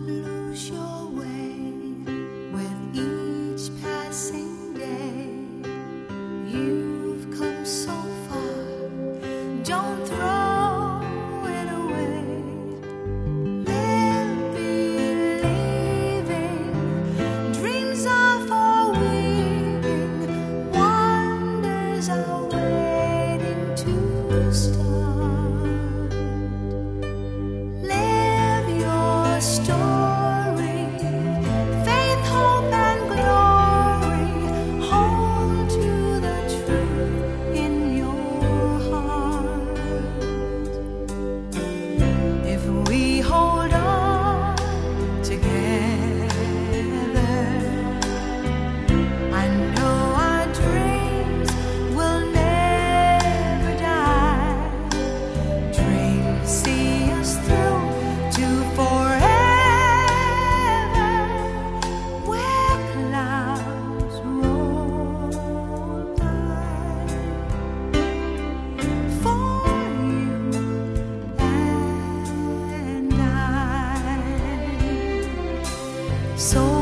lose your way with each passing day. You've come so far, don't throw it away. Live believing, dreams are for weaving, wonders are waiting to start. Live your story, faith, hope, and glory. Hold to the truth in your heart. If we hold on together, I know our dreams will never die. Dreams see us through to forever, where clouds roll by. For you and I. So